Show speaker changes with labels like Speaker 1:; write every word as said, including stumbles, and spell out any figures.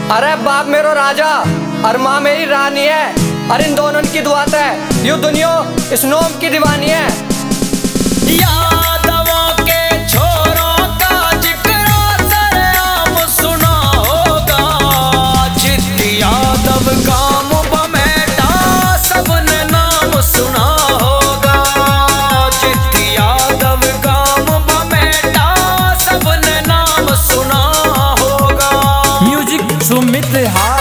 Speaker 1: अरे बाप मेरो राजा और माँ मेरी रानी है। अरे इन दोनों की दुआ है, यू दुनिया इस नोम की दीवानी है।
Speaker 2: यादवों के छोरों का जिक्र सरेआम सुना होगा। चित्त यादव गांव बमेटा सबने नाम सुना होगा। चित्त यादव गांव बमेटा सबने नाम सुना होगा।
Speaker 3: म्यूजिक सुमित हा।